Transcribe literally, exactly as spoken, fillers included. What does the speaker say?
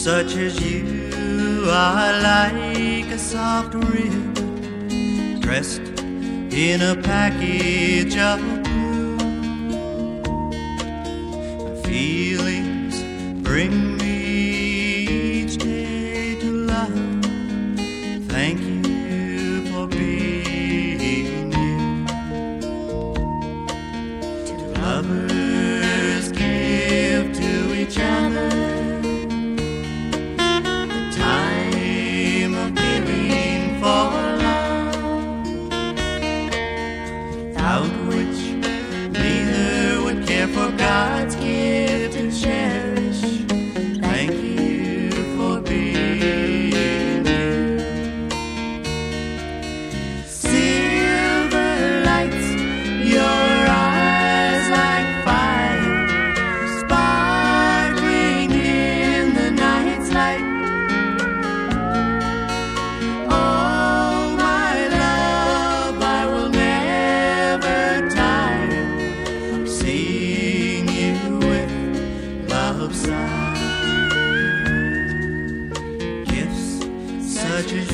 such as you are like a soft river dressed in a package of blue. My feelings bring me each day to love. Thank you for being you. To lovers give to each other which neither would care for God's gift to cherish. Thank you for being you. Silver lights your eyes like fire, sparkling in the night's light. Gifts such as